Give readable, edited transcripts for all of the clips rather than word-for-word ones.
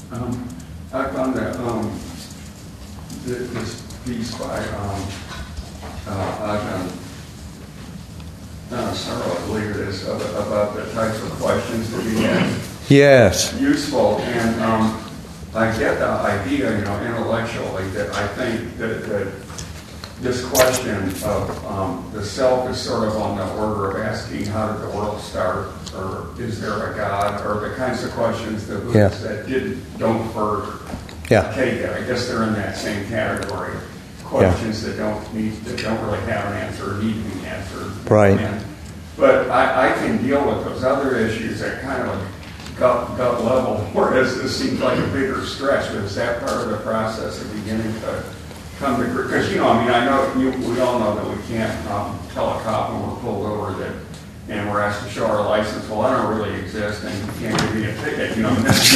I found that this piece by Ajahn Sarah, I believe it is, about the types of questions to be asked. Yes. Useful, and I get the idea, intellectually, that I think that this question of the self is sort of on the order of asking how did the world start, or is there a God, or the kinds of questions that Buddha said don't further. Okay, I guess they're in that same category. Questions that don't really have an answer or need to be answered. Right. But I can deal with those other issues at kind of a gut level, whereas this seems like a bigger stretch. But is that part of the process of beginning to come to grips? Because, I know we all know that we can't tell a cop when we're pulled over and we're asked to show our license. Well, I don't really exist, and you can't give me a ticket. Yeah.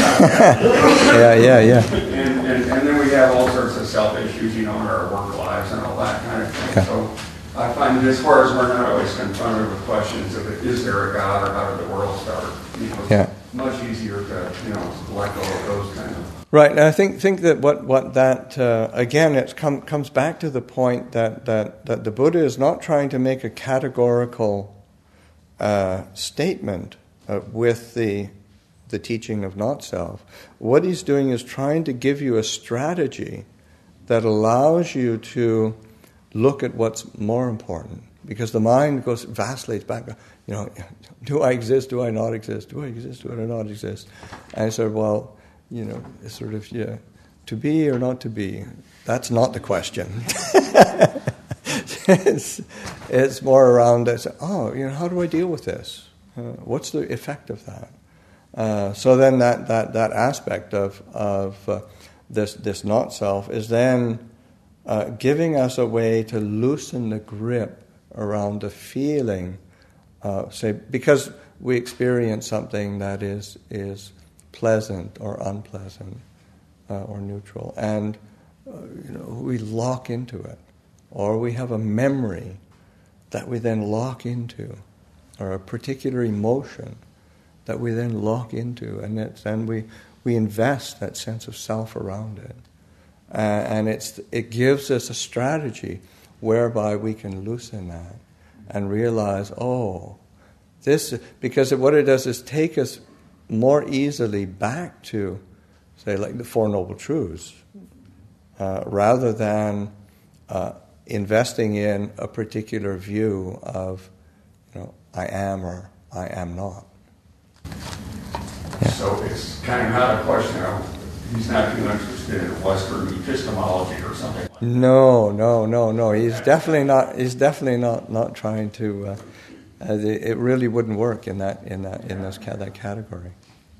And then we have all sorts of self issues, in our work lives and all that kind of thing. Okay. So I find that as far as we're not always confronted with questions of is there a God or how did the world start, it's much easier to let go of those kind of. Right, and I think that what that again it comes back to the point that the Buddha is not trying to make a categorical statement with the teaching of not self. What he's doing is trying to give you a strategy that allows you to look at what's more important, because the mind vacillates back. Do I exist? Do I not exist? Do I exist? Do I not exist? And I said, well, it's sort of to be or not to be. That's not the question. It's more around how do I deal with this? What's the effect of that? So then that aspect of this not self is then giving us a way to loosen the grip around the feeling, because we experience something that is pleasant or unpleasant or neutral, and we lock into it, or we have a memory that we then lock into, or a particular emotion that we then lock into, and then we invest that sense of self around it. And it gives us a strategy whereby we can loosen that and realize, because what it does is take us more easily back to, say, like the Four Noble Truths, rather than investing in a particular view of, I am or I am not. Yeah. So it's kind of not a question of he's not too interested in Western epistemology or something. No. He's definitely not. He's definitely not trying to. It really wouldn't work in that category.